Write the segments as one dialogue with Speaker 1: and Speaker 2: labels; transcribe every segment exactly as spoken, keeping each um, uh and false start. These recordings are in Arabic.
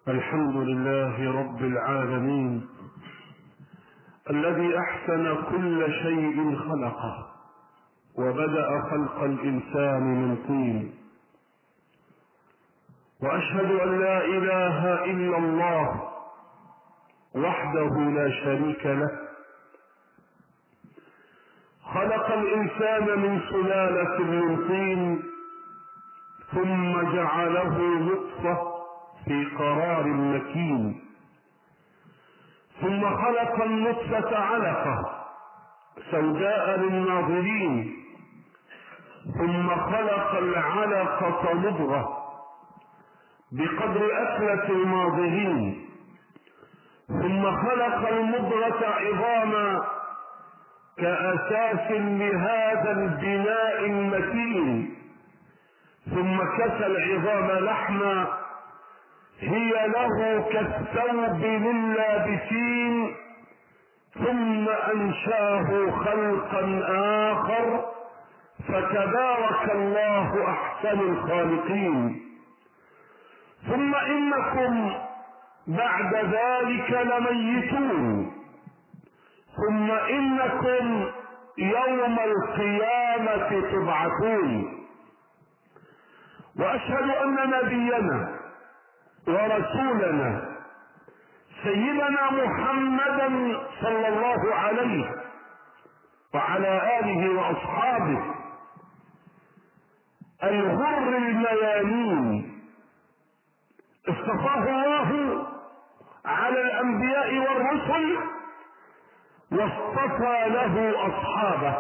Speaker 1: الحمد لله رب العالمين الذي أحسن كل شيء خلقه وبدأ خلق الإنسان من طين، وأشهد أن لا إله إلا الله وحده لا شريك له، خلق الإنسان من سلالة من طين ثم جعله نطفة في قرار مكين، ثم خلق النطفة علقة سوداء للناظرين، ثم خلق العلقة مضغة بقدر أكلة الماضغين، ثم خلق المضغة عظاما كأساس لهذا البناء المتين، ثم كسى العظام لحما هي له كالثوب لللابسين، ثم أنشاه خلقا آخر فتبارك الله أحسن الخالقين. ثم إنكم بعد ذلك لميتون، ثم إنكم يوم القيامة تبعثون. وأشهد أن نبينا ورسولنا سيدنا محمدا صلى الله عليه وعلى آله وأصحابه الغر الميامين اصطفاه الله على الأنبياء والرسل واصطفى له أصحابه.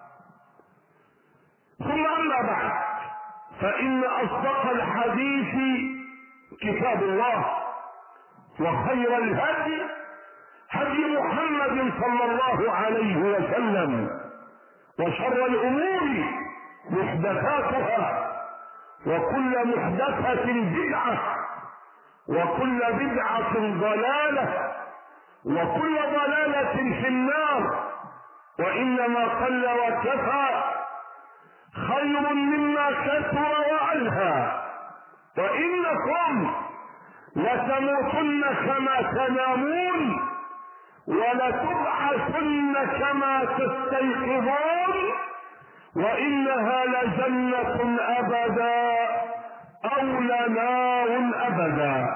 Speaker 1: ثم أما بعد، فإن أصدق الحديث كتاب الله، وخير الهدي هدي محمد صلى الله عليه وسلم، وشر الأمور محدثاتها، وكل محدثة بدعة، وكل بدعة ضلالة، وكل ضلالة في النار. وإنما قل وكفى خير مما كثر وألهى، وإنكم لتموتن كما تنامون ولتبعثن كما تستيقظون، وإنها لجنة أبدا أو لنار أبدا.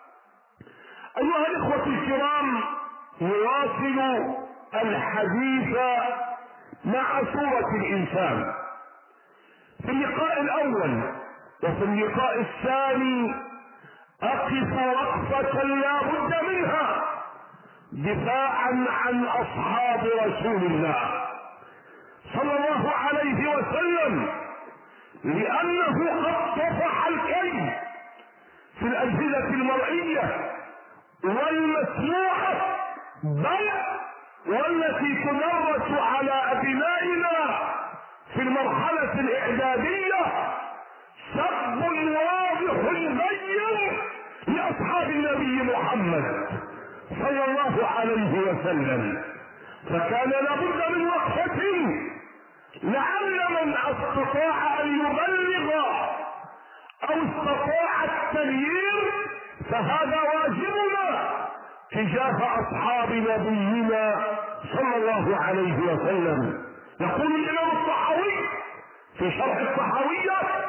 Speaker 1: أيها الإخوة الكرام، نواصل الحديث مع سورة الإنسان. في اللقاء الأول وفي اللقاء الثاني أقف وقفة لا بد منها دفاعا عن أصحاب رسول الله صلى الله عليه وسلم، لأنه قد طفح الكيد في الأجهزة المرئية والمسموعة، بل والتي تدرس على أبنائنا في المرحلة الإعدادية، سب واضح بين لأصحاب النبي محمد صلى الله عليه وسلم. فكان لابد من وقفة لعل من استطاع أن يبلغ أو استطاع التغيير فهذا واجبنا تجاه أصحاب نبينا صلى الله عليه وسلم. يقول الإمام الطحاوي في شرح الطحاوية: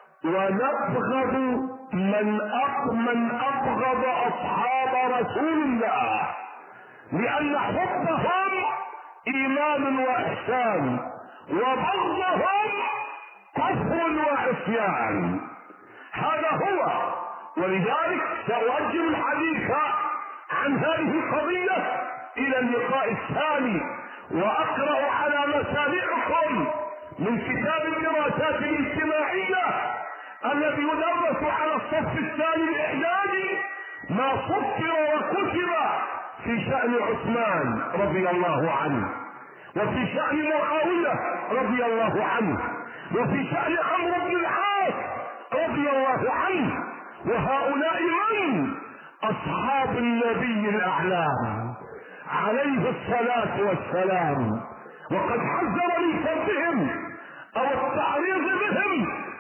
Speaker 1: ونبغض من من أبغض أصحاب رسول الله، لأن حبهم إيمان وإحسان، وبغضهم كفر وعصيان. هذا هو. ولذلك سأؤجل الحديث عن هذه القضية إلى اللقاء الثاني، وأقرأ على مسامعكم من كتاب الدراسات الاجتماعية الذي يدرس على الصف الثاني الإعدادي ما سطر وكتب في شأن عثمان رضي الله عنه، وفي شأن معاوية رضي الله عنه، وفي شأن عمرو بن العاص رضي الله عنه. وهؤلاء من أصحاب النبي الأعلام عليه الصلاة والسلام، وقد حذر من سبهم أو التعريض بهم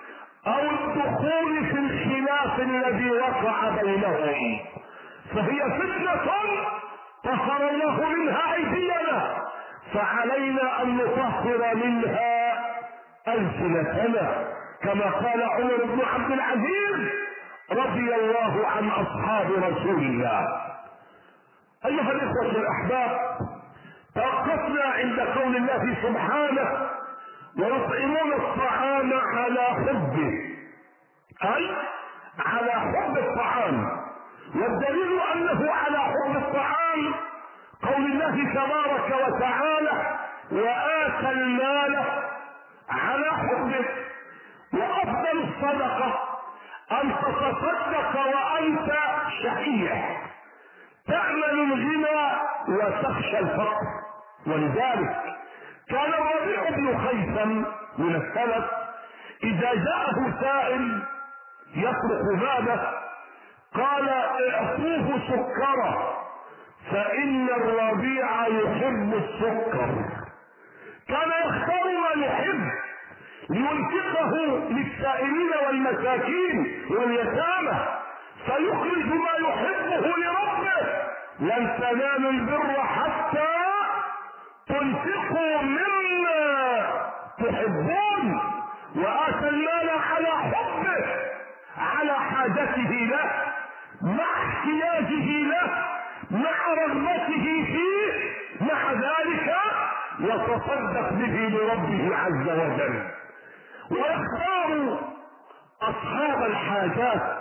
Speaker 1: او الدخول في الخلاف الذي وقع بينهم، فهي فتنة طهر الله منها ايدينا، فعلينا ان نطهر منها السنتنا، كما قال عمر بن عبد العزيز رضي الله عن اصحاب رسول الله. ايها الاخوة الاحباب، توقفنا عند قول الله سبحانه ويطعمون الطعام على حبه، اي على حب الطعام، والدليل انه على حب الطعام قول الله تبارك وتعالى وآتى المال على حبه. وافضل الصدقة ان تتصدق وانت شحيح، تعمل الغنى وتخشى الفقر. ولذلك كان الربيع بن خيثم من السلف اذا جاءه سائل يطرق بابه قال اعطوه سكرا فان الربيع يحب السكر. كان يختار ما يحب لينفقه للسائلين والمساكين واليتامى، فيخرج ما يحبه لربه. لن تنالوا البر حتى تنفقوا مما تحبون. وآتى المال على حبه، على حاجته له، مع احتياجه له، مع رغبته فيه، مع ذلك يتصدق به لربه عز وجل. ويختار اصحاب الحاجات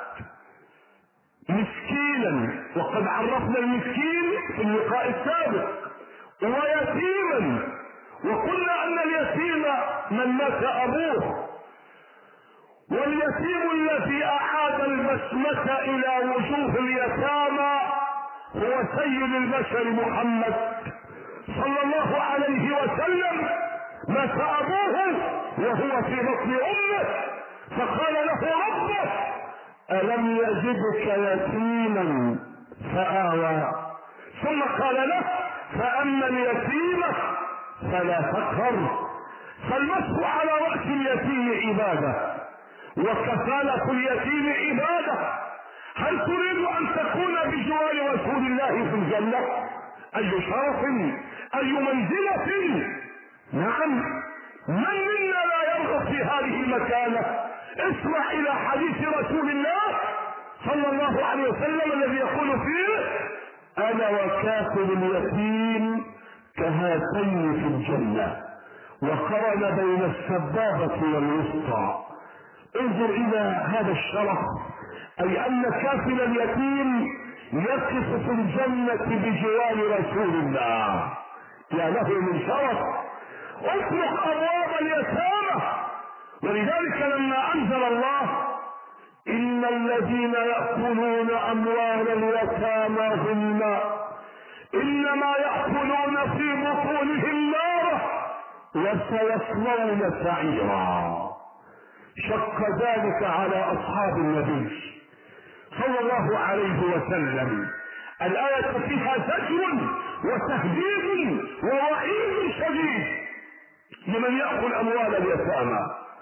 Speaker 1: مسكينا، وقد عرفنا المسكين في اللقاء السابق، ويتيما، وقلنا ان اليتيم من مات ابوه، واليتيم الذي اعاد البسمة الى وجوه اليتامى هو سيد البشر محمد صلى الله عليه وسلم. مات ابوه وهو في بطن امه، فقال له ربه ألم يجدك يتيما فآوى، ثم قال له فأما اليتيم فلا تقهر. فالمسح على رأس اليتيم عبادة، وكفالة اليتيم عبادة. هل تريد أن تكون بجوار رسول الله في الجنة؟ أي شرف، أي منزلة. نعم، من منا لا يرغب في هذه المكانة؟ اسمع الى حديث رسول الله صلى الله عليه وسلم الذي يقول فيه انا وكافل اليتيم كهاتين في الجنة، وقرن بين السبابة والوسطى. انظر الى هذا الشرف، اي ان كافل اليتيم يقف في الجنة بجوار رسول الله. يا له من شرف. اطرق ابواب اليتامى. ولذلك لما انزل الله ان الذين يأكلون اموال اليتامى ظلما انما يأكلون في بطونهم نارا وسيصلون سعيرا، شق ذلك على اصحاب النبي صلى الله عليه وسلم. الآية فيها زجر وتهديد ووعيد شديد لمن يأكل اموال اليتامى.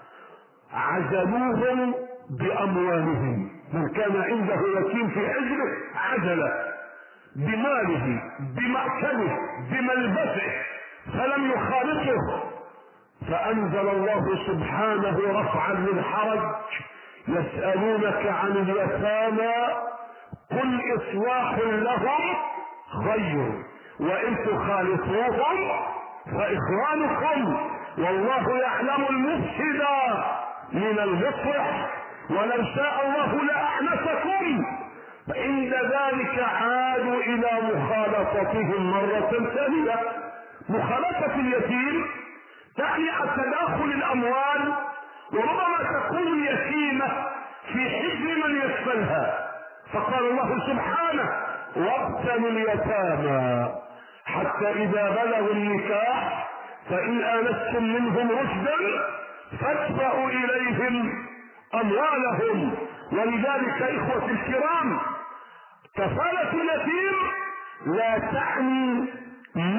Speaker 1: عزلوهم باموالهم، من كان عنده يتيم في حجره عزله بماله بمأكله بملبسه فلم يخالطه. فانزل الله سبحانه رفعا للحرج يسألونك عن اليتامى قل اصلاح لهم خير وان تخالطوهم فاخوانكم والله يعلم المفسد من المصلح ولو شاء الله لأعنتكم. فعند ذلك عادوا الى مخالطتهم مرة ثانية. مخالطة اليتيم تعني التداخل الاموال، وربما تكون يتيمة في حجر من يكفلها. فقال الله سبحانه وابتلوا اليتامى حتى اذا بلغوا النكاح فان آنستم منهم رشدا فادفعوا اليهم اموالهم. ولذلك اخوتي الكرام كفالة اليتيم لا تعني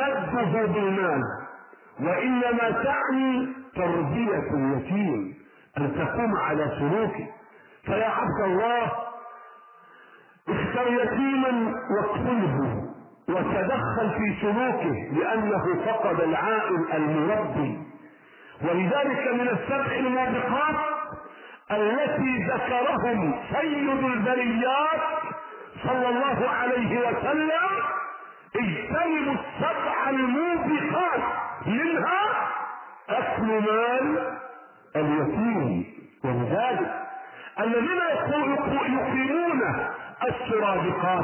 Speaker 1: مده بالمال، وانما تعني تربية اليتيم، أن تقوم على سلوكه. فيا عبد الله اختر يتيما واكفله وتدخل في سلوكه لأنه فقد العائل المربي. ولذلك من السبع الموبقات التي ذكرهم سيد البريات صلى الله عليه وسلم: اجتنبوا السبع الموبقات، منها أكل مال اليتيم. ولذلك الذين يقيمون السرادقات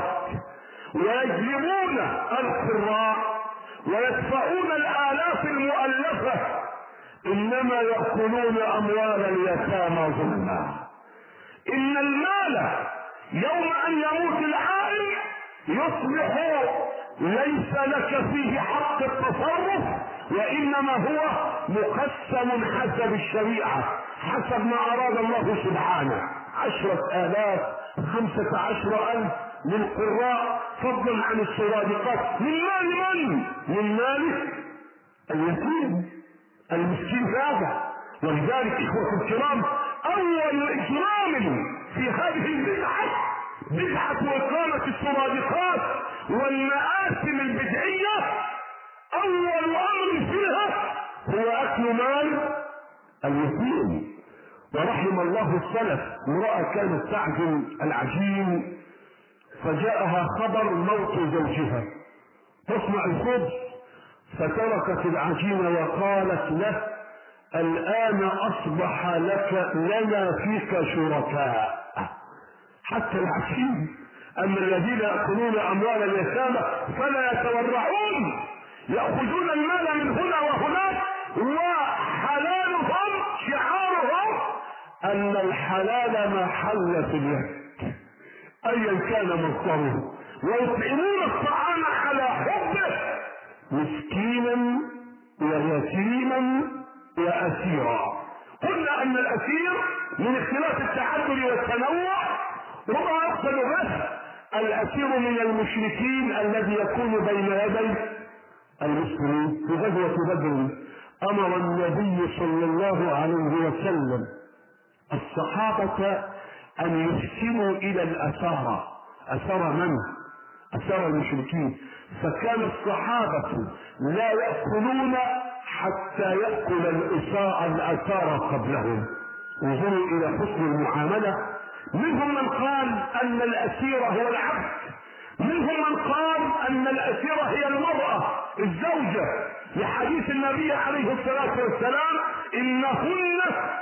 Speaker 1: ويجلبون القراء ويدفعون الآلاف المؤلفة إنما يأكلون أموال اليتامى ظلما. إن المال يوم أن يموت العائل يصبح ليس لك فيه حق التصرف، وإنما هو مقسم حسب الشريعة، حسب ما أراد الله سبحانه. عشرة آلاف، خمسة عشر ألف للقراء فضلا عن السرادقات. من مال من؟ من مال اليتيم المسكين هذا. ولذلك إخوة الكرام، أول إجرام في هذه البدعة بدعة إقامة السرادقات والمآثم البدعية، أول أمر فيها هو أكل مال اليتيم. ورحم الله السلف، امرأة كانت تعجن العجين فجاءها خبر موت زوجها، تصنع الخبز فتركت العجين وقالت له: الآن أصبح لك لنا فيك شركاء. حتى العجين. أما الذين يأكلون أموال اليتامى فلا يتورعون، يأخذون المال من هنا وهناك، وحلالهم شعارهم أن الحلال ما حل في اليد أيا كان مصدره، ويطعمون الطعام على حبه مسكينا ويتيما وأسيرا. قلنا أن الأسير من اختلاف التعدد والتنوع ربما يقصد بس الأسير من المشركين الذي يكون بين يدي المسلمين. في غزوة بدر أمر النبي صلى الله عليه وسلم الصحابة أن يحسنوا إلى الأسارى. أسارى من؟ أسارى المشركين. فكان الصحابة لا يأكلون حتى يأكل الأسارى قبلهم. انظروا إلى حسن المعاملة. منهم من قال أن الأسير هو العبد، منهم من قال أن الأسيرة هي المرأة الزوجة، لحديث النبي عليه الصلاة والسلام: إنهن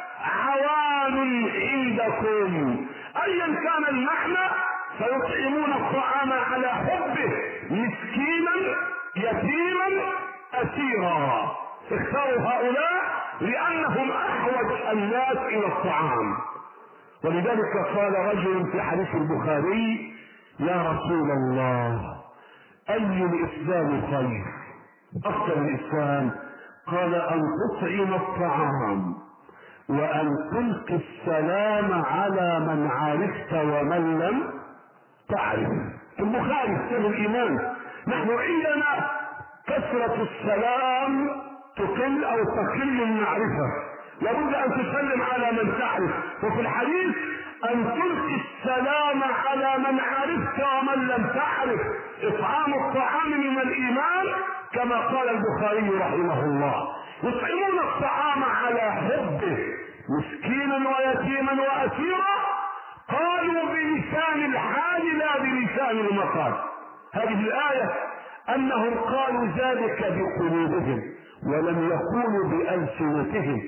Speaker 1: عوان عندكم. أيا كان المعنى فيطعمون الطعام على حبه مسكينا يتيما أسيرا. اختاروا هؤلاء لأنهم أحوج الناس إلى الطعام. ولذلك قال رجل في حديث البخاري: يا رسول الله، أي الإسلام خير؟ أفضل الإسلام؟ قال: أن تطعم الطعام وأن تلقي السلام على من عرفت ومن لم تعرف. البخاري كتاب الإيمان. نحن عندنا كثرة السلام تقل أو تقل المعرفة، لابد أن تسلم على من تعرف. وفي الحديث: أن تلقي السلام على من عرفت ومن لم تعرف. إطعام الطعام من الإيمان كما قال البخاري رحمه الله. يطعمون الطعام على حبه مسكينا ويتيما وأسيرا. قالوا بلسان الحال لا بلسان المقال. هذه الآية أنهم قالوا ذلك بقلوبهم ولم يقولوا بألسنتهم.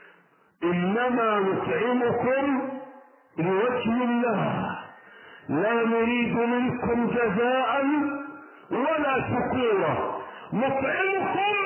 Speaker 1: إنما نطعمكم لوجه الله لا نريد منكم جزاء ولا شكورا. نطعمكم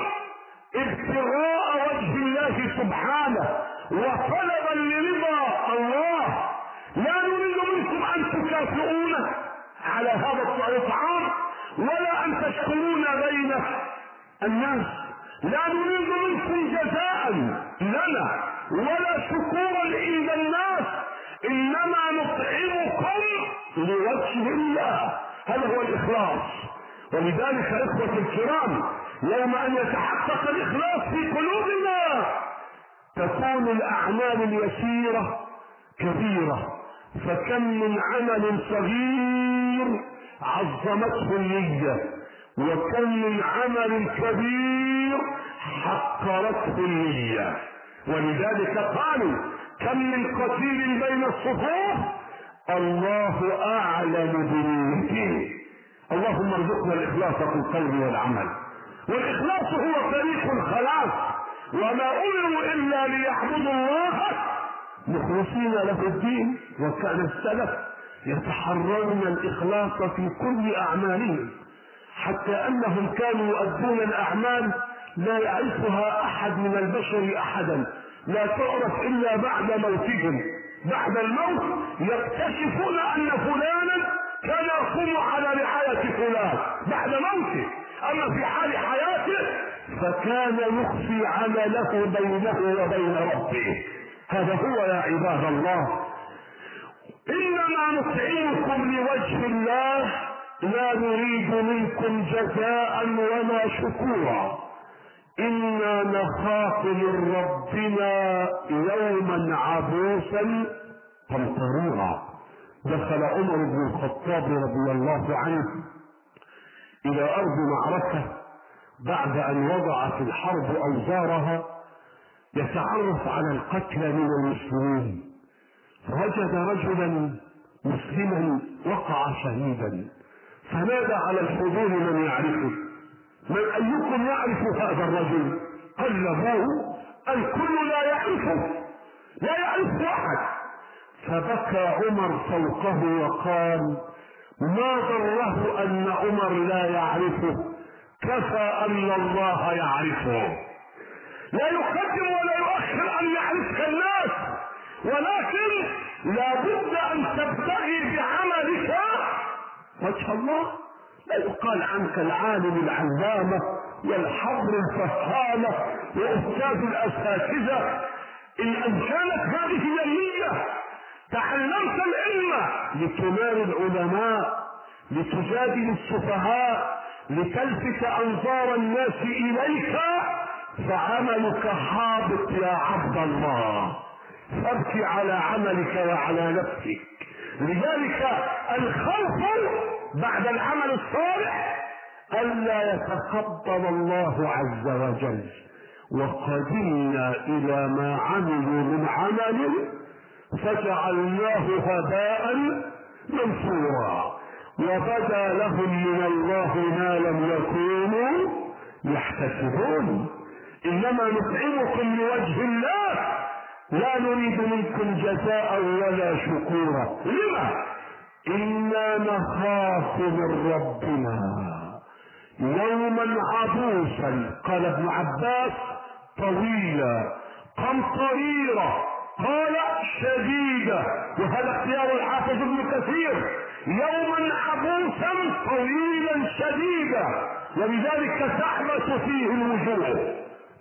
Speaker 1: ابتغاء وجه الله سبحانه وطلبا لرضا الله، لا نريد منكم أن تكافئونا على هذا الطعام ولا أن تشكرون بين الناس. لا نريد منكم جزاء لنا ولا شكورا عند الناس، إنما نطعمكم لوجه الله. هذا هو الإخلاص. ولذلك إخوة الكرام، يوم أن يتحقق الإخلاص في قلوبنا تكون الأعمال اليسيرة كبيرة، فكم من عمل صغير عظمته النية، وكم من عمل كبير حقرته النية. ولذلك قالوا كم من قتيل بين الصفوف الله أعلم بنيته. اللهم ارزقنا الإخلاص في القول والعمل، والإخلاص هو طريق الخلاص، وما أمروا إلا ليعبدوا الله مخلصين له الدين. وكان السلف يتحرون الإخلاص في كل أعمالهم، حتى أنهم كانوا يؤدون الأعمال لا يعرفها أحد من البشر أحدا، لا تعرف إلا بعد موتهم. بعد الموت يكتشفون أن فلانا كان يقوم على رعاية فلان بعد موته، أما في حال حياته فكان يخفي عمله بينه وبين ربه. هذا هو يا عباد الله. إنما نطعمكم لوجه الله لا نريد منكم جزاء ولا شكورا إنا نخاف من ربنا يوما عبوسا قمطريرا. دخل عمر بن الخطاب رضي الله عنه إلى أرض معركة بعد أن وضع في الحرب أوزارها يتعرف على القتلى من المسلمين، فوجد رجلا مسلما وقع شهيدا، فنادى على الحضور من يعرفه: من أيكم يعرف هذا الرجل؟ قلبوه، الكل لا يعرفه، لا يعرف أحد. فبكى عمر فوقه وقال: ما ضره أن عمر لا يعرفه، كفى أن الله يعرفه. لا يقدم ولا يؤخر أن يعرفك الناس، ولكن لا بد أن تبتغي بعملك وجه الله. لا يقال عنك العالم العلامة والحبر الفهامة وأستاذ الأساتذة. إن أمكانت هذه النية، تعلمت العلم لتنال العلماء، لتجادل السفهاء، لتلفت أنظار الناس إليك، فعملك حابط يا عبد الله، فابكي على عملك وعلى نفسك. لذلك الخوف بعد العمل الصالح ألا يتقبل الله عز وجل. وقدمنا إلى ما عملوا من عمل فجعلناه هباء منثورا، وبدا لهم من الله ما لم يكونوا يحتسبون. إنما نطعمكم لوجه الله لا نريد منكم جزاء ولا شكورا. لما؟ إنا نخاف من ربنا يوما عبوسا. قال ابن عباس: طويلا، قمطريرة، قال شديدة، وهذا اختيار الحافظ ابن كثير. يوما عبوسا طويلا شديدا، ولذلك تحبس فيه الوجوه،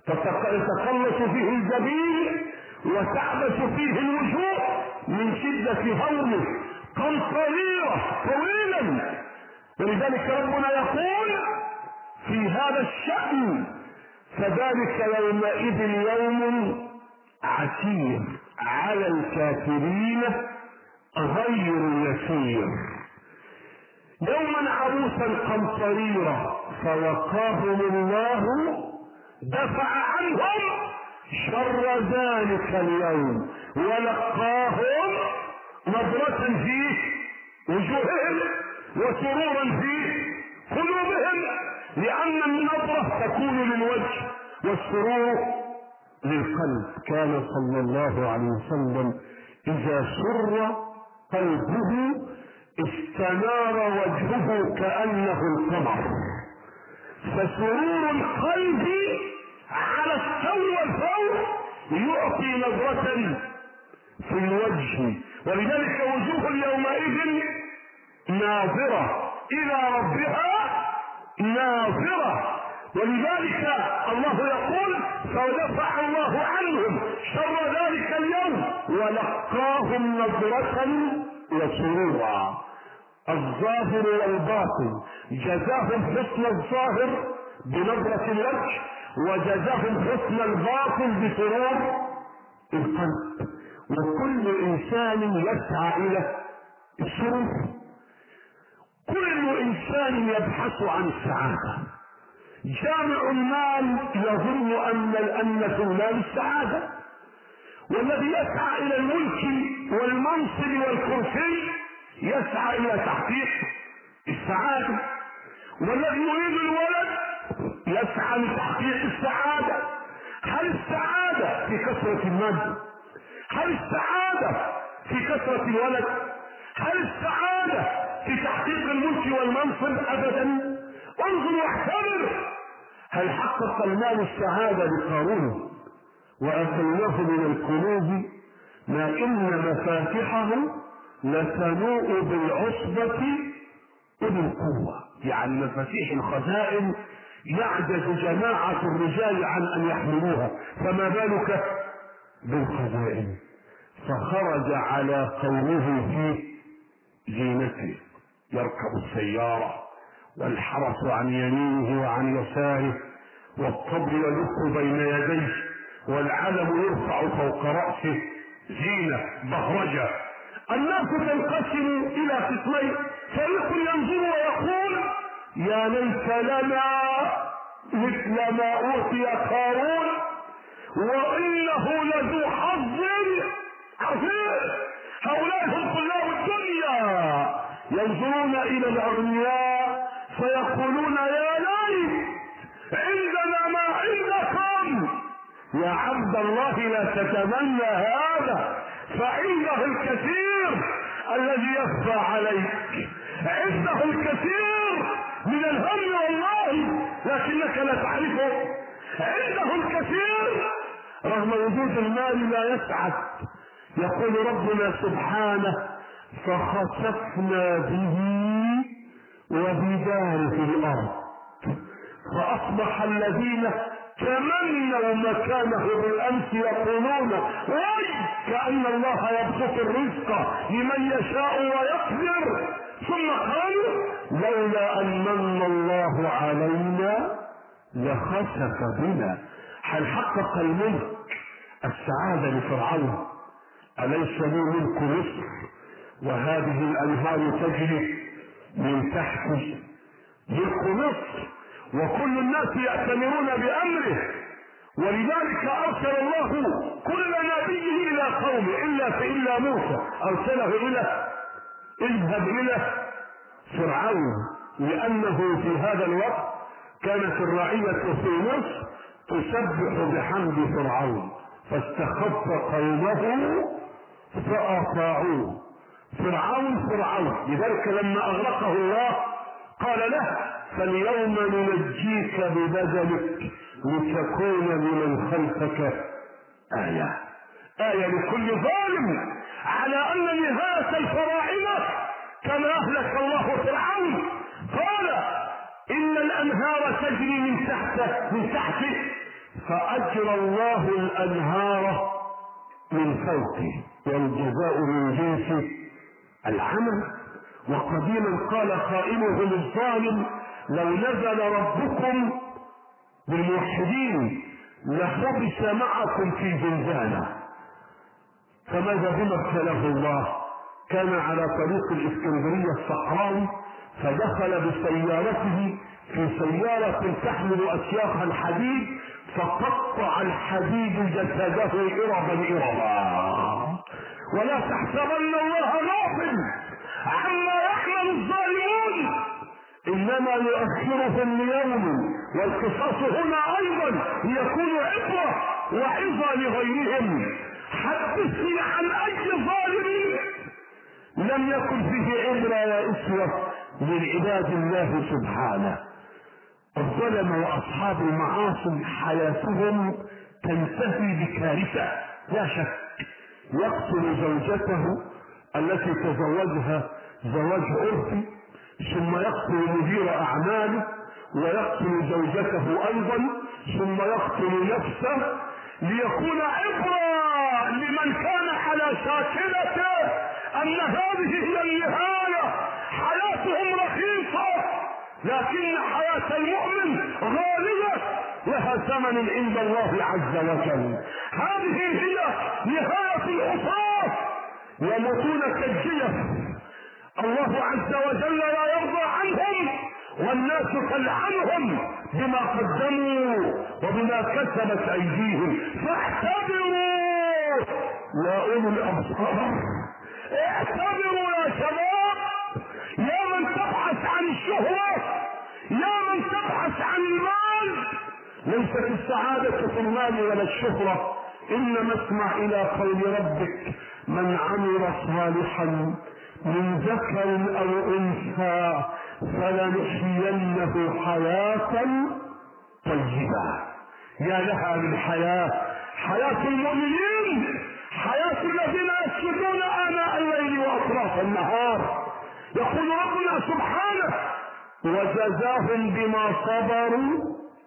Speaker 1: تتقلص فيه الجبين وتحبس فيه الوجوه من شدة هوله. قمطريرة طويلا. ولذلك ربنا يقول في هذا الشأن: فذلك يومئذ يوم عسير على الكافرين غير يسير. يوما عبوسا قمطريرا فوقاهم الله، دفع عنهم شر ذلك اليوم، ولقاهم نظرة في وجوههم وسرورا في قلوبهم، لأن النظرة تكون للوجه والسرور للقلب. كان صلى الله عليه وسلم إذا سر قلبه استنار وجهه كأنه القمر. فسرور القلب على السوء والفوق يعطي نظرة في الوجه. ولذلك وجوه يومئذ ناظرة إلى ربها ناظرة. ولذلك الله يقول: فدفع الله عنهم شر ذلك اليوم ولقاهم نظرة وسرورا. الظاهر والباطن جزاهم حسن الظاهر بنظرة الوجه، وجزاهم حسن الباطن بسرور القلب، وكل انسان يسعى الى الشرف. كل انسان يبحث عن السعادة. جامع المال يظن ان ان في المال السعادة، والذي يسعى الى الملك والمنصب والكرسي يسعى الى تحقيق السعادة، والذي يريد الولد يسعى لتحقيق السعادة. هل السعادة في كثرة المال؟ هل السعادة في كثرة الولد؟ هل السعادة في تحقيق الملك والمنصب؟ ابدا. انظر واحتمل. هل حقق المال السعادة لقارون؟ واتيناه من الكنوز ما ان مفاتحه لتنوء بالعصبة اولي القوة. يعني مفاتيح الخزائن يعجز جماعة الرجال عن ان يحملوها، فما بالك بالخزائن. فخرج على قومه في زينته، يركب السيارة والحرس عن يمينه وعن يساره، والطبل يدق بين يديه، والعلم يرفع فوق رأسه، زينة بهرجة. الناس تنقسم الى قسمين، فريق ينظر ويقول يا ليت لنا مثل ما اوتي قارون وانه لذو حظ عظيم. هؤلاء هم طلاب الدنيا ينظرون الى الاغنياء فيقولون يا ليت عندنا ما عندكم. يا عبد الله لا تتمنى هذا، فعنده الكثير الذي يخفى عليك، عنده الكثير من الهم والله لكنك لا تعرفه، عنده الكثير رغم وجود المال لا يسعد. يقول ربنا سبحانه فخسفنا به وبداره في الارض فاصبح الذين تمنوا مكانه بالامس يقولون وي كأن الله يبسط الرزق لمن يشاء ويقدر، ثم قالوا لولا ان من الله علينا لخسف بنا. هل حقق الملك السعادة لفرعون؟ أليس لي ملك مصر وهذه الأنهار تجري من تحته؟ ملك مصر وكل الناس يأتمرون بأمره، ولذلك أرسل الله كل نبيه إلى قومه إلا فإلا موسى أرسله إلى اذهب إلى فرعون، لأنه في هذا الوقت كانت الرعية في مصر تسبح بحمد فرعون، فاستخف قومه فأطاعوه. فرعون فرعون، لذلك لما أغرقه الله قال له فاليوم ننجيك ببدنك لتكون لمن خلفك آية. آية لكل ظالم على أن نهاية الفراعنة كما أهلك الله فرعون. قال إن الأنهار تجري من تحته من تحته فأجرى الله الأنهار من فوقه، والجزاء من جنس العمل. وقديما قال قائلهم الظالم لو نزل ربكم بالموحدين لحبس معكم في زنزانة. فماذا بما ابتلاه الله؟ كان على طريق الإسكندرية الصحراوي فدخل بسيارته في سيارة تحمل أسياخ الحديد فقطع الحديد جسده إربا إربا. ولا تحسبن الله غافل عما يعمل الظالمون، إنما يؤخرهم ليوم والقصاص هنا أيضا ليكون عبرة وعظة لغيرهم. حدثني عن أي ظالم لم يكن فيه عبرة وأسوة للعباد الله سبحانه. الظلم وأصحاب المعاصي حياتهم تنتهي بكارثة لا شك. يقتل زوجته التي تزوجها زواج عرفي، ثم يقتل مدير أعماله ويقتل زوجته أيضا، ثم يقتل نفسه ليكون عبرة لمن كان على شاكلته أن هذه هي النهاية. حياتهم رخيصة لكن حياة المؤمن غالية، لها ثمن عند الله عز وجل. هذه هي نهاية العصاة يموتون كالجيف. الله عز وجل لا يرضى عنهم والناس تلعنهم بما قدموا وبما كسبت ايديهم. فاعتبروا يا اولي الابصار، اعتبروا يا شباب، يا من تبحث عن الشهرة، يا من تبحث عن المال. ليست السعادة في المال ولا الشهرة، انما اسمع الى قول ربك: من عمل صالحا من ذكر او انثى فلنحيينه حياة طيبة. يا لها من حياة، حياة المؤمنين، حياة الذين يسجدون آناء الليل وأطراف النهار. يقول ربنا سبحانه: وجزاهم بما صبروا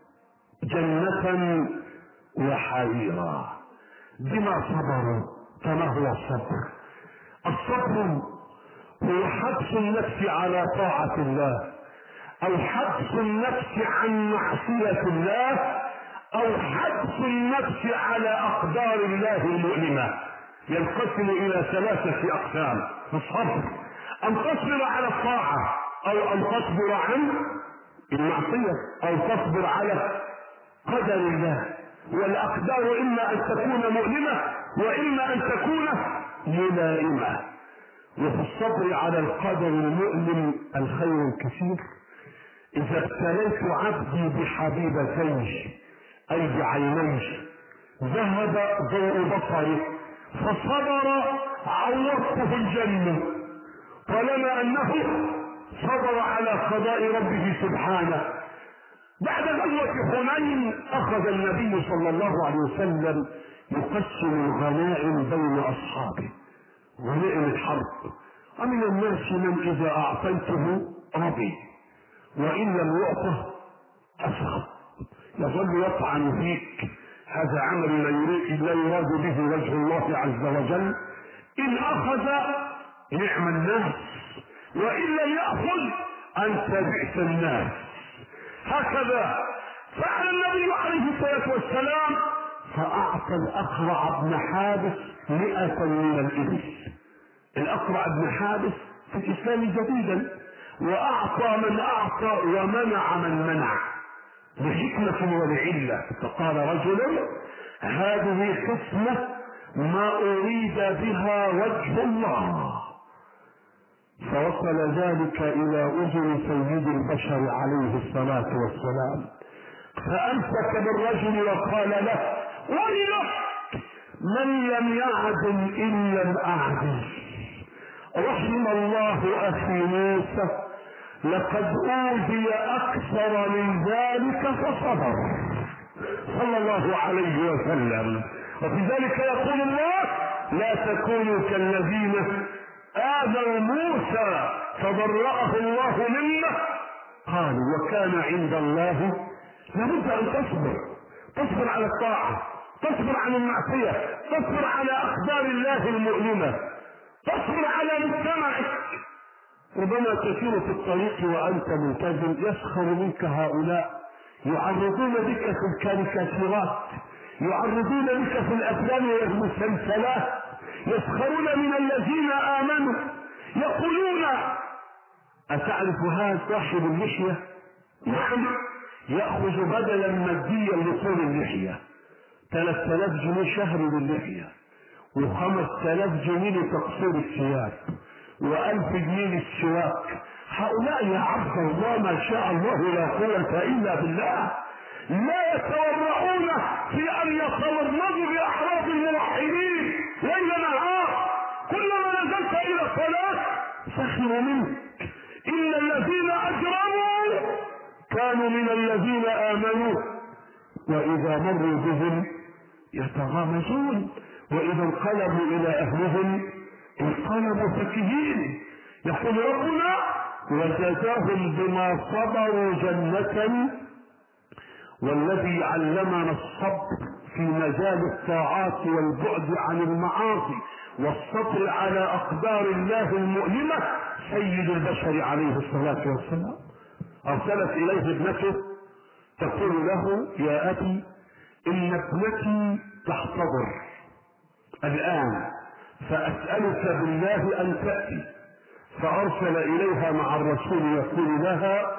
Speaker 1: جنة وحريرا. بما صبروا. فما هو الصبر؟ الصبر هو حبس النفس على طاعة الله، او حبس النفس عن معصية الله، او حبس النفس على اقدار الله المؤلمة. ينقسم الى ثلاثة اقسام في الصبر: ان تصبر على الطاعة، او ان تصبر عن المعصية، او تصبر على قدر الله. والاقدار اما ان تكون مؤلمة واما ان تكون ملائمة. وفي الصبر على القدر المؤلم الخير الكثير. اذا ابتليت عبدي بحبيبتيه اي بعينيه ذهب ضوء بصره فصبر عوضته الجنة، طالما انه صبر على قضاء ربه سبحانه. بعد غزوة حنين اخذ النبي صلى الله عليه وسلم يقسم الغنائم بين اصحابه، غنائم الحرب. ومن الناس من اذا اعطيته رضي وان لم يعطه اسخط، يظل يطعن فيك. هذا عمل لا يراد به وجه الله عز وجل. ان اخذ نعم الناس وان لم ياخذ انت بئس الناس. هكذا فعل النبي عليه الصلاه والسلام، فاعطى الاقرع بن حابس مئة من الابل. الاقرع بن حابس في الاسلام جديدا، واعطى من اعطى ومنع من منع بحكمة ولعلة. فقال رجل: هذه قسمة ما اريد بها وجه الله. فوصل ذلك الى اذن سيد البشر عليه الصلاة والسلام، فامسك بالرجل وقال له: ويلك من لم يعدل ان لم اعدل. رحم الله اخي موسى، لقد اوذي اكثر من ذلك فصبر، صلى الله عليه وسلم. وفي ذلك يقول الله: لا تكونوا كالذين آذوا موسى فبرأه الله مما قالوا وكان عند الله. لابد ان تصبر، تصبر على الطاعة، تصبر عن المعصية، تصبر على اقدار الله المؤلمة، تصبر على مجتمعك. ربما تسير في الطريق وانت ملتزم يسخر منك هؤلاء، يعرضون بك في الكاريكاتيرات، يعرضون بك في الافلام والمسلسلات، يسخرون من الذين امنوا، يقولون: اتعرف هذا صاحب اللحية؟ نعم، يأخذ بدلا ماديا لطول اللحية ثلاثة آلاف جنيه شهر للحية، وخمس آلاف جنيه لتقصير الثياب، وألف جنيه للسواك. هؤلاء يا عبد الله ما شاء الله لا قوة إلا بالله، لا يتورعون في أن يتورطوا بأحراض الموحدين ليل نهار. كلما نزلت إلى الصلاة سخروا منك. إن الذين أجرموا كانوا من الذين آمنوا وإذا مروا بهم يتغامزون وإذا انقلبوا إلى أهلهم انقلبوا فكهين. يقول ربنا: وجزاهم بما صبروا جنة. والذي علمنا الصبر في مجال الطاعات والبعد عن المعاصي والصبر على أقدار الله المؤلمة سيد البشر عليه الصلاة والسلام. أرسلت إليه ابنته تقول له يا أبي إن ابنتي تحتضر الآن فأسألك بالله أن تأتي. فأرسل إليها مع الرسول يقول لها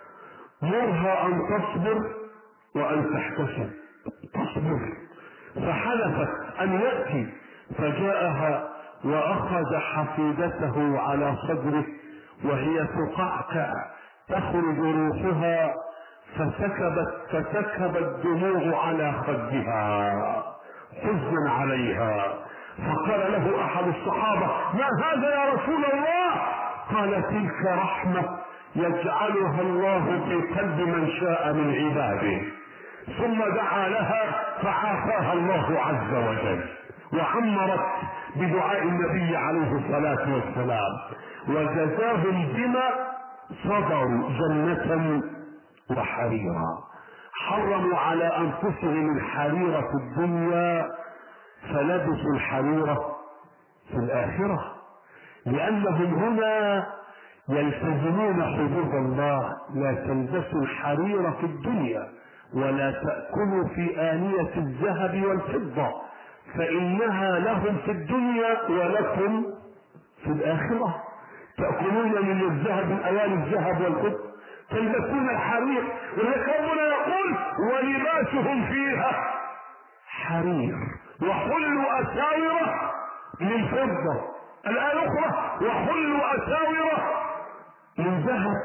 Speaker 1: مرها أن تصبر وأن تحتسب. تصبر. فحلفت أن يأتي فجاءها وأخذ حفيدته على صدره وهي تقعقع تخرج روحها فسكبت فسكبت الدموع على خدها حزنا عليها. فقال له أحد الصحابة ما هذا يا رسول الله؟ قال تلك رحمة يجعلها الله في قلب من شاء من عباده. ثم دعا لها فعافاها الله عز وجل وعمرت بدعاء النبي عليه الصلاة والسلام. وجزاهم بما صبروا جنة وحريرا. حرموا على أنفسهم الحريرة في الدنيا فلبسوا الحريرة في الآخرة، لأنهم هنا يلتزمون حدود الله. لا تلبسوا الحريرة في الدنيا ولا تأكلوا في آنية الذهب والفضة فإنها لهم في الدنيا ولكم في الآخرة. تأكلون من الذهب من أواني الذهب والفضة تلبسون الحرير. ولكننا يقول ولباسهم فيها حرير وحلوا أساور من فضة. الآية أخرى وحلوا أساور من ذهب.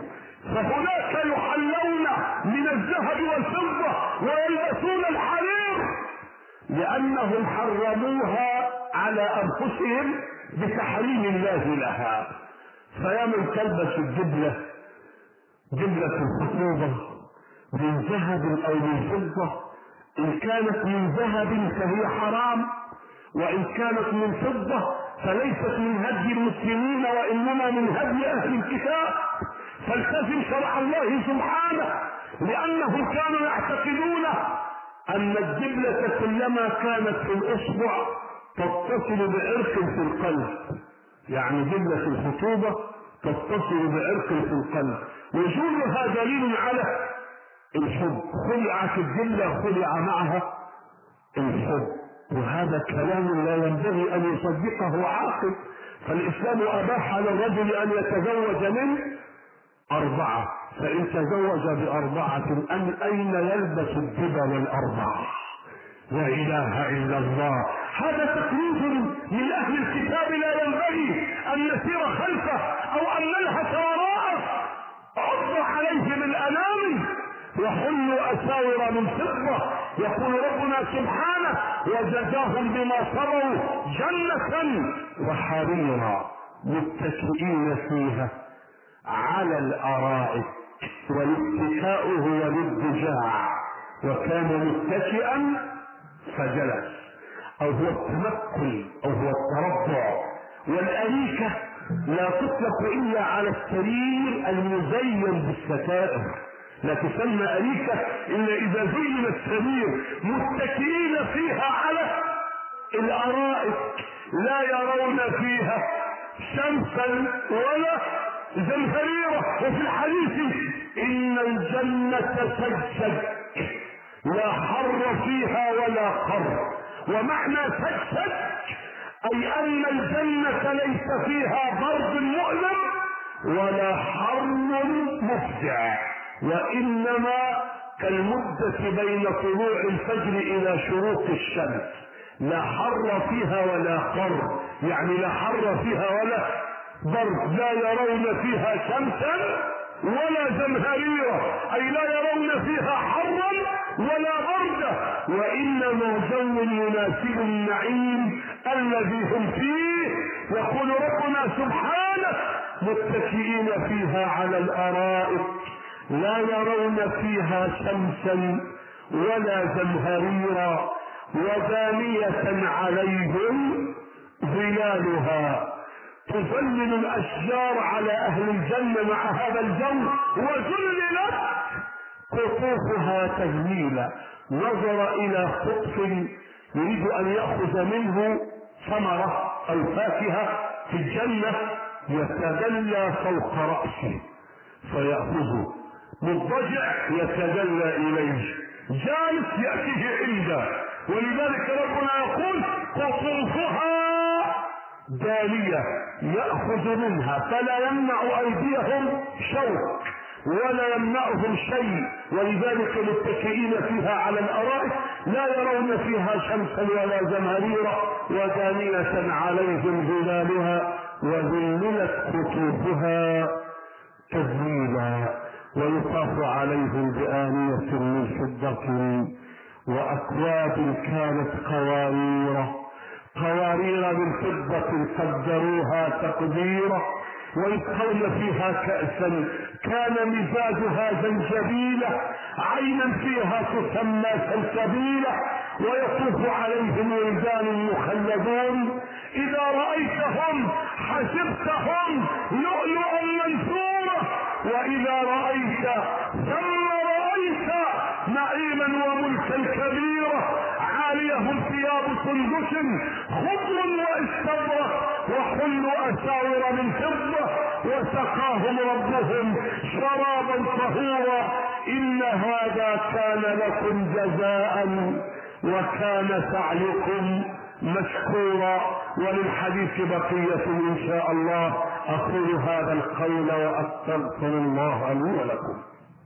Speaker 1: فهناك يحلون من الذهب والفضة ويلبسون الحرير لأنهم حرموها على أنفسهم بتحريم الله لها. فيا من تلبس الجبلة جبلة الخطوبة من ذهب أو من فضة، إن كانت من ذهب فهي حرام، وإن كانت من فضة فليست من هدي المسلمين وإنما من هدي أهل الكتاب. فالتزم شرع الله سبحانه، لأنهم كانوا يعتقدون أن الجبلة كلما كانت في الإصبع تتصل بعرق في القلب. يعني جبلة الخطوبة تتصل بعرق في القلب. وجودها دليل على الحب. خلعت الجبلة خلع معها الحب، وهذا كلام لا ينبغي أن يصدقه عاقل. فالإسلام أباح للرجل أن يتزوج من أربعة، فإن تزوج بأربعة أن أين يلبس الدبل الأربعة؟ لا إله إلا الله. هذا تقليد من أهل الكتاب لا ينبغي أن نسير خلفه أو أن نلهث وراءه. عض عليهم الأنامل وحلوا أساور من فضة. يقول ربنا سبحانه وجزاهم بما صبروا جنة وحريرا متكئين فيها على الأرائك والاتكاء هو للضجاع، وكان متكئا فجلس، أو هو التمكن أو هو التربع. والأريكة لا تطلق إلا على السرير المزين بالستائر، لا تسمى أريكة إلا إذا زين السرير. متكئين فيها على الأرائك لا يرون فيها شمسا ولا زمهريرة. وفي الحديث إن الجنة سجسج لا حر فيها ولا قر. ومعنى سجسج أي أن الجنة ليس فيها برد مؤلم ولا حر مفزع، وإنما كالمدة بين طلوع الفجر إلى شروق الشمس. لا حر فيها ولا قر، يعني لا حر فيها ولا برد. لا يرون فيها شمسا ولا زمهريرة، أي لا يرون فيها حرا ولا بردا، وإنما جو يناسب النعيم الذي هم فيه. يقول ربنا سبحانه متكئين فيها على الأرائك لا يرون فيها شمسا ولا زمهريرا ودانية عليهم ظلالها. تظلل الأشجار على أهل الجنة مع هذا الجو، وذللت قطوفها تذليلا. نظر إلى قطف يريد أن يأخذ منه ثمرة أو فاكهة في الجنة، يتدلى فوق رأسه فيأخذه مضطجع يتجلى اليه، جالس يأتيه عنده. ولذلك ربنا يقول قطوفها دانية يأخذ منها فلا يمنع أيديهم شوك ولا يمنعهم شيء، ولذلك متكئين فيها على الأرائك لا يرون فيها شمسا ولا زمهريرا، ودانية عليهم ظلالها وذللت قطوفها تذليلا. ويطاف عليهم بآنية من فضة وأكواب كانت قوارير قوارير من فضة قدروها تقديرا، ويسقون فيها كأسا كان مزاجها زنجبيلا، عينا فيها تسمى سلسبيلا، ويطوف عليهم ولدان مخلدون إذا رأيتهم حسبتهم لؤلؤا منثورا، وإذا رأيت ثم رأيت نعيما وملكا كبيرا، عاليهم ثياب سندس خضر واستبرق وحلوا أساور من فضة وسقاهم ربهم شرابا طهورا، إن هذا كان لكم جزاء وكان سعيكم مشكورا. وللحديث بقية إن شاء الله. أقول هذا القول وأستغفر الله لي ولكم.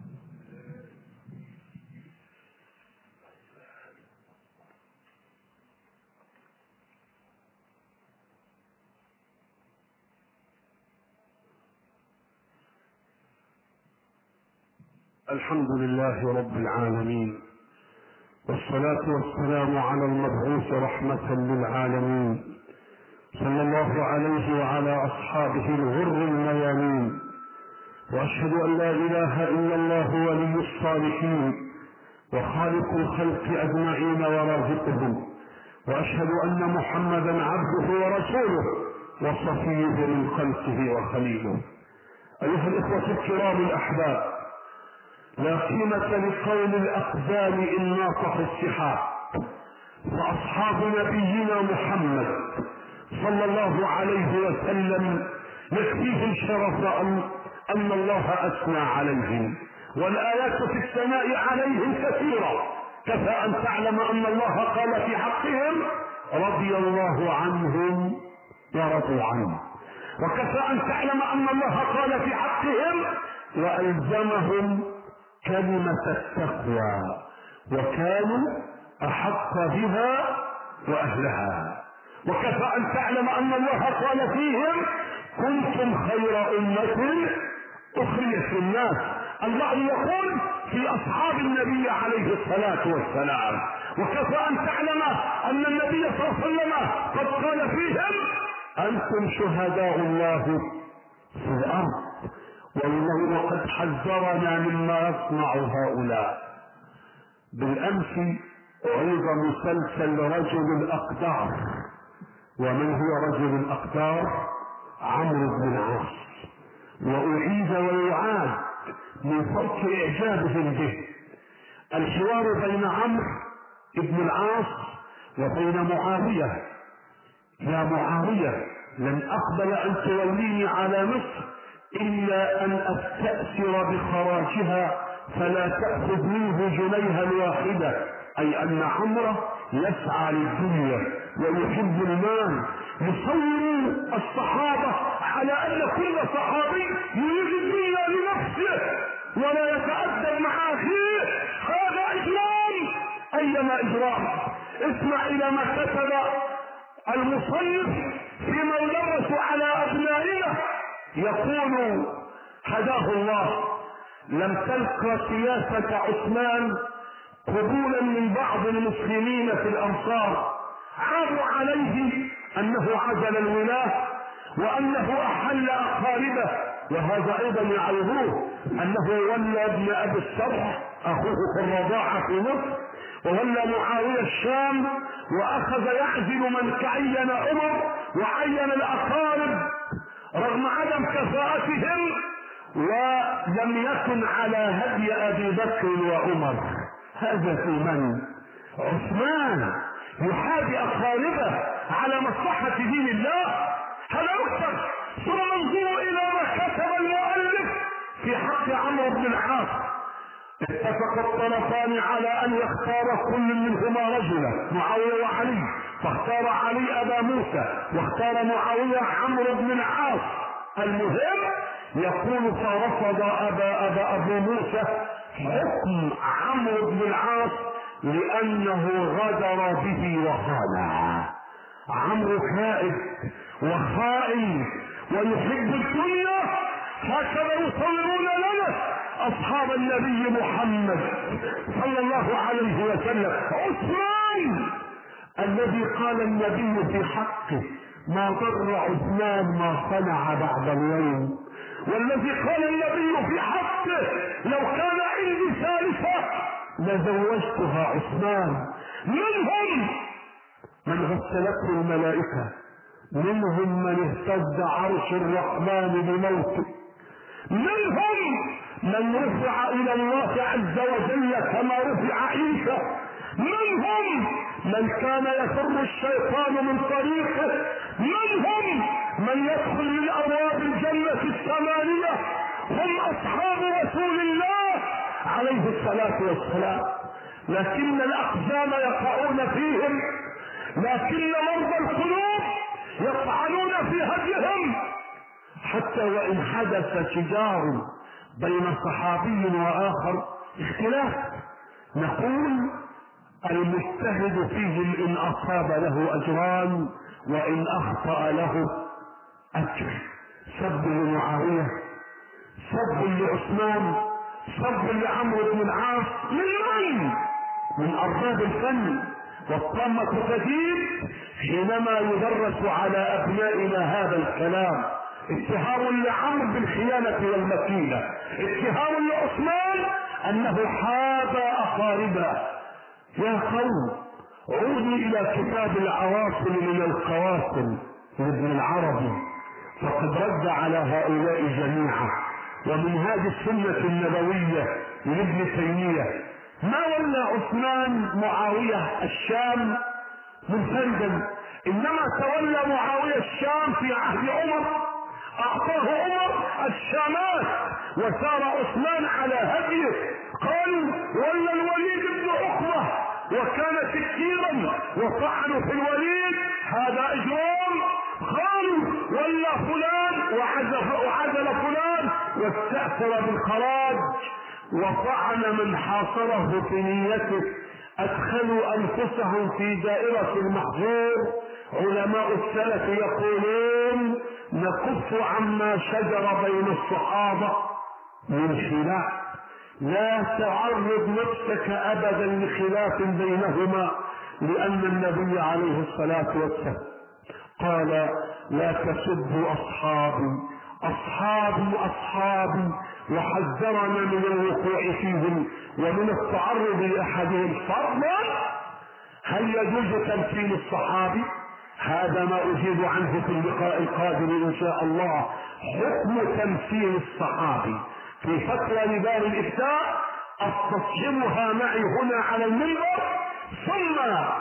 Speaker 1: الحمد لله رب العالمين، والصلاة والسلام على المبعوث رحمة للعالمين، صلى الله عليه وعلى أصحابه الغر الميامين. وأشهد أن لا إله إلا الله ولي الصالحين وخالق الخلق أجمعين ورازقهم، وأشهد أن محمدا عبده ورسوله وصفيه من خلقه وخليله. أيها الإخوة الكرام الأحباب، لا قيمة لقول الأقدام إن ناطح السحاب، فأصحاب نبينا محمد صلى الله عليه وسلم يكفيهم شرف أن, أن الله أثنى عليهم، والآيات في السماء عليهم كثيرة. كفى أن تعلم أن الله قال في حقهم رضي الله عنهم ورضوا عنه، وكفى أن تعلم أن الله قال في حقهم وألزمهم كلمة التقوى وكانوا أحق بها وأهلها. وكفى أن تعلم أن الله قال فيهم كنتم خير أمة أخرجت للناس. الله يقول في أصحاب النبي عليه الصلاة والسلام. وكفى أن تعلم أن النبي صلى الله عليه وسلم قد قال فيهم أنتم شهداء الله في الأرض، والله قد حذرنا مما يصنع هؤلاء. بالأمس عرض مسلسل رجل الأقدار، ومن هو رجل الأقدار؟ عمرو بن العاص، وأعيد ويعاد من فوق إعجابهم به. الحوار بين عمرو بن العاص وبين معاوية. يا معاوية، لن أقبل أن توليني على مصر إلا أن أستأثر بخراجها فلا تأخذ منه جنيها الواحدة. أي أن عمرو يسعى للدنيا ويحب المال، يصور الصحابة على أن كل صحابي يريد الدنيا لنفسه ولا يتأدب مع أخيه. هذا إجرام، أيما إجرام. اسمع إلى ما كتب المصنف فيما يدرس على أبنائنا، يقول هداه الله: لم تلقى سياسة عثمان قبولا من بعض المسلمين في الأمصار، عابوا عليه أنه عزل الولاة وأنه أحل أقاربه، وهذا أيضا يعرفوه أنه ولى ابن أبي الصرح أخوه في الرضاعة في مصر، وولى معاوية الشام، وأخذ يعزل من تعين عمر وعين الأقارب رغم عدم كفاءتهم، ولم يكن على هدي أبي بكر وعمر. هذا في من؟ عثمان يحابي أقاربه على مصلحة دين الله. هذا أكثر. ثم انظروا إلى ما كتب المؤلف في حق عمرو وعمرو بن العاص اتفق الطرفان على ان يختار كل منهما رجلا، معاوية وعلي، فاختار علي ابا موسى واختار معاوية عمرو بن العاص. المهم يقول فرفض ابا ابا ابو موسى حكم عمرو بن العاص لانه غدر به وخانه. عمرو كائد وخائن ويحب الدنيا، هكذا يصورون لنا اصحاب النبي محمد صلى الله عليه وسلم. عثمان الذي قال النبي في حقه ما ضر عثمان ما صنع بعد اليوم، والذي قال النبي في حقه لو كان عندي ثالثة لزوجتها عثمان. منهم من غسلته الملائكة، منهم من اهتز عرش الرحمن بموته، منهم من رفع الى الله عز وجل كما رفع عيسى، منهم من كان يفر الشيطان من طريقه، منهم من يدخل من ابواب الجنة الثمانية. هم اصحاب رسول الله عليه الصلاة والسلام، لكن الاقدام يقعون فيهم، لكن مرضى القلوب يطعنون في هديهم. حتى وان حدث شجار بين صحابي واخر اختلاف، نقول المجتهد فيهم ان اصاب له اجران وان اخطأ له اجر. سب لمعاوية، سب لعثمان، سب لعمرو بن العاص، من من؟ من ارباب الفن. والطامة تزيد حينما يدرس على ابنائنا هذا الكلام. اتهام لعمرو بالخيانة والمكيدة، اتهام لعثمان انه حاب اقاربه. يا قوم عودوا الى كتاب العواصم من القواسم لابن العربي، فقد رد على هؤلاء جميعا. ومن هذه السنة النبوية لابن تيمية ما ولى عثمان معاوية الشام منفردا، انما تولى معاوية الشام في عهد عمر، اعطاه عمر الشامات وسار عثمان على هديه. قالوا ولى الوليد بن عقبة وكان سكيرا وطعنوا في الوليد، هذا اجرام. قالوا ولى فلان وعزل فلان واستأثر بالخراج وطعن من حاصره في نيته، ادخلوا انفسهم في دائرة المحظور. علماء السلف يقولون نكف عما شجر بين الصحابة من خلاف، لا تعرض نفسك ابدا لخلاف بينهما، لان النبي عليه الصلاة والسلام قال لا تسبوا اصحابي اصحابي اصحابي، وحذرنا من الوقوع فيهم ومن التعرض لاحدهم فرضا. هل يجوز تمثيل الصحابي؟ هذا ما اجيب عنه في اللقاء القادم ان شاء الله. حكم تمثيل الصحابي في فتوى لدار الافتاء استصحبها معي هنا على المنبر. ثم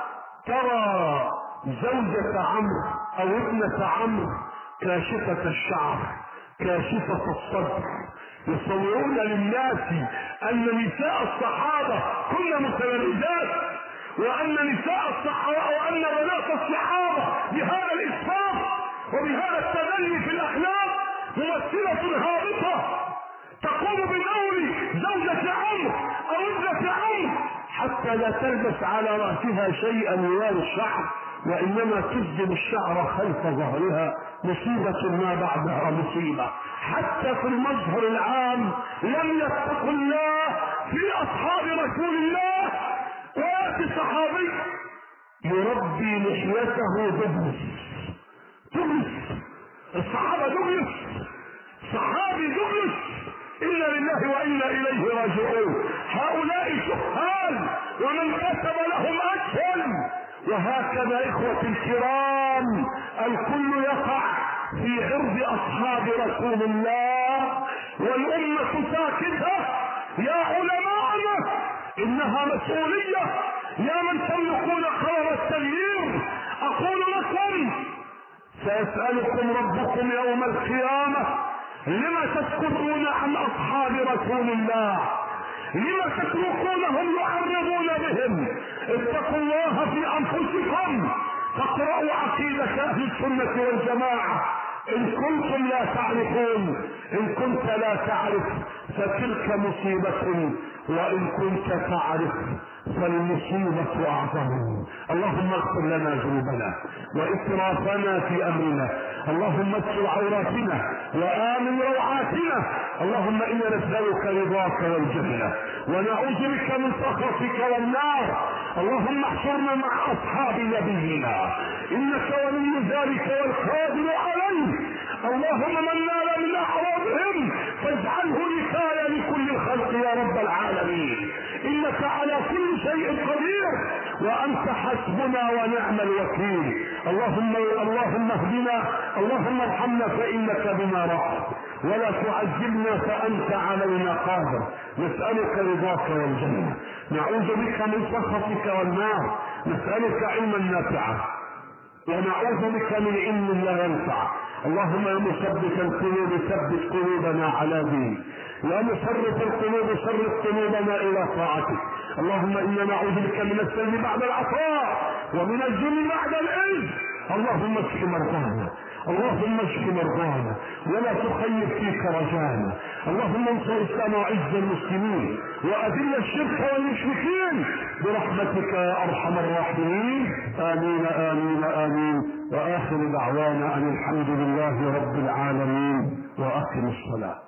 Speaker 1: ترى زوجة عمرو او ابنة عمرو كاشفة الشعر كاشفة الصدر، يصورون للناس ان نساء الصحابة كن متبرجات، وان نساء الصحابة وان بنات الصحابة بهذا الاسفاف وبهذا التدني في الاخلاق ممثلة هابطة تقوم بنول زوجة عمرو او ابنة عمرو حتى لا تلبس على رأسها شيئا يواري الشعر، وانما تسجل الشعر خلف ظهرها. مصيبة ما بعدها مصيبة. حتى في المظهر العام لم يتقوا الله في اصحاب رسول الله. ويأتي صحابي يربي لحيته دبلس دبلس الصحابة دبلس صحابي دبلس، إنا لله وإنا إليه راجعون. هؤلاء سهال ومن كتب لهم أجهل. وهكذا إخوة الكرام الكل يقع في عرض أصحاب رسول الله والأمة ساكتة. يا علماءنا إنها مسؤولية، يا من تملكون قرار التغيير. أقول لكم سيسألكم ربكم يوم القيامة لما تسكتون عن اصحاب رسول الله؟ لما تتركونهم يعرضون بهم؟ اتقوا الله في انفسكم، فاقرأوا عقيدة اهل السنة والجماعة. ان كنتم لا تعرفون، ان كنت لا تعرف فتلك مصيبة، وان كنت تعرف فالمصيبة اعظم. اللهم اغفر لنا ذنوبنا واسرافنا في امرنا، اللهم استر عوراتنا وامن روعاتنا، اللهم انا نسألك رضاك والجنة ونعوذ بك من سخطك والنار. اللهم احشرنا مع اصحاب نبينا، انك ولي ذلك والقادر عليه. اللهم من نال من اعراضهم فاجعله نكاية لكل الخلق يا رب العالمين، انك على كل شيء قدير وانت حسبنا ونعم الوكيل. اللهم اللهم اهدنا، اللهم ارحمنا فانك بنا رحم، ولا تعذبنا فانت علينا قادر. نسألك رضاك والجنة، نعوذ بك من سخطك والنار، نسألك علما نافعا ونعوذ بك من علم لا ينفع. اللهم يا مثبت القلوب ثبت قلوبنا على دينك، يا مصرف القلوب صرف قلوبنا الى طاعتك. اللهم انا نعوذ بك من السلم بعد العطاء ومن الذل بعد العز. اللهم اشف مرضانا، اللهم اشف مرضانا ولا تخيب فيك رجانا. اللهم انصر الاسلام وعز المسلمين واذل الشرك والمشركين برحمتك يا ارحم الراحمين. امين امين امين. واخر دعوانا ان الحمد لله رب العالمين، واقم الصلاه.